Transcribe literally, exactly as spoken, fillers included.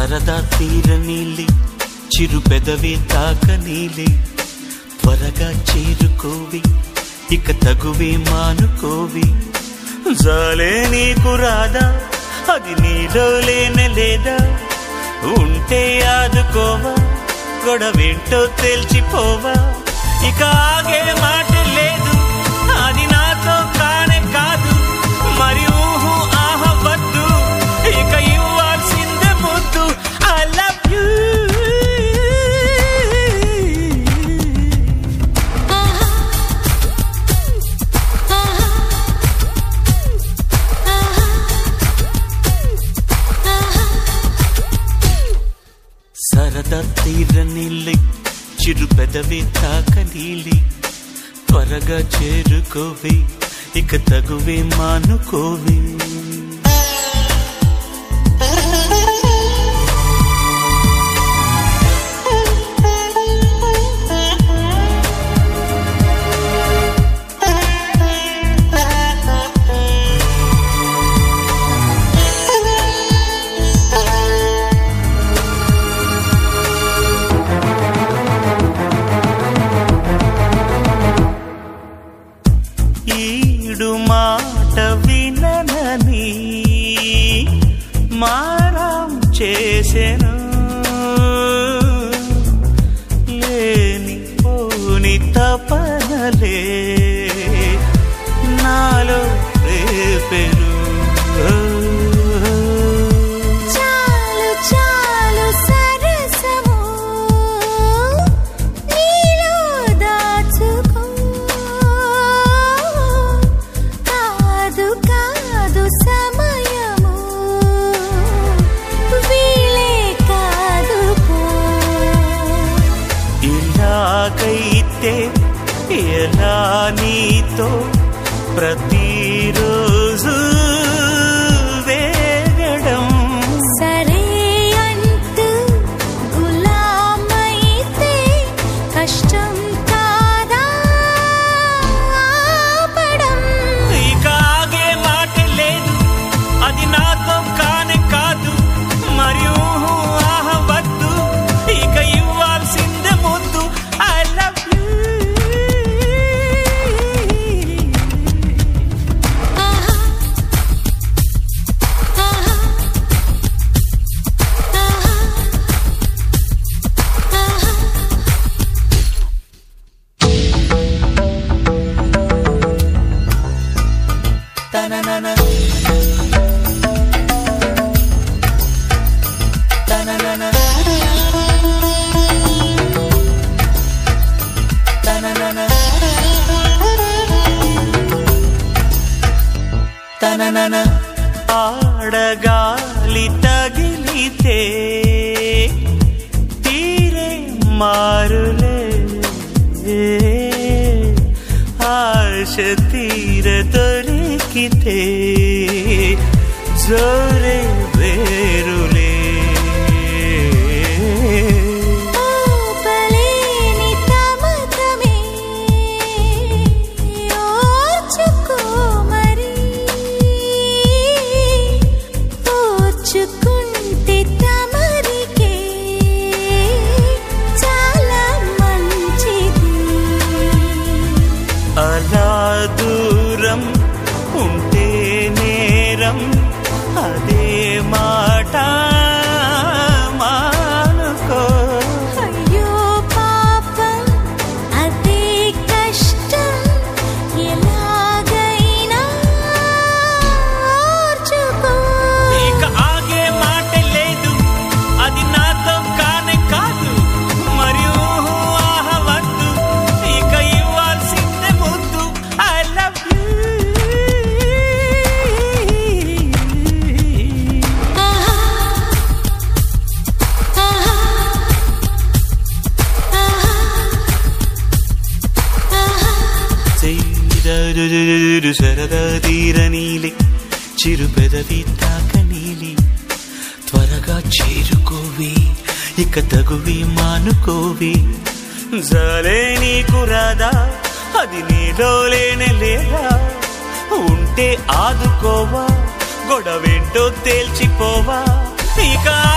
సరదా తీర నీలి చిరు పెదవి తాక నీలి త్వరగా చేరుకోవి ఇక తగువే మానుకోవి జాలే నీకు రాదా అది నీలో లేనే లేదా ఉంటే ఆదుకోవా గొడవేంటో తేల్చిపోవా ఇక ఆగే మాట లేదు అది నాతో కానే కాదు మరి ఊహు ఆహవద్దు ఇక ఇవ్వాల్సిందే ముద్దు ఐ లవ్ యూ సరదా తీర నీలి చిరు పెదవి తాక నీలి త్వరగా చేరుకోవి ఇక తగువే మానుకోవి ఈడు మాట విననని మారం చేసెను లేని పోని తపనలే నాలో రేపెను ఇలాగైతే ఎలా నీతో ప్రతిరోజు వేగడం సరే అంటూ గులామైతే కష్టం కాదా ఆపడం ఇక ఆగే మాట లేదు అది నాతో కానే కాదు మరి ఊహు ఆహవద్దు ఇక ఇవ్వాల్సిందే ముద్దు I love you Ta-na-na-na Ta-na-na-na Ta-na-na-na Ta-na-na-na ఆడగాలి తగిలితే తీరే మారులే ఆశ తీర దొరికితే జోరే వేరులే ఓపలేని తమతమే ఓర్చుకో మరి ఓర్చుకుంటే తమరికే చాలా మంచిది అలా దూరం ఉంటే నేరం అదే మాట మానుకో అయ్యో పాపం అదే కష్టం ఎలాగైనా ఓర్చుకో ఇక ఆగే మాట లేదు అది నాతో కానే కాదు మరి ఊహు ఆహవద్దు ఇక ఇవ్వాల్సిందే ముద్దు ఐ లవ్ యూ సరదా తీర నీలి చిరు పెదవి తాక నీలి త్వరగా చేరుకోవి ఇక తగువి మానుకోవి జాలే నీకు రాదా అది నీలో లేనే లేదా ఉంటే ఆదుకోవా గొడవేంటో తేల్చిపోవా ఇక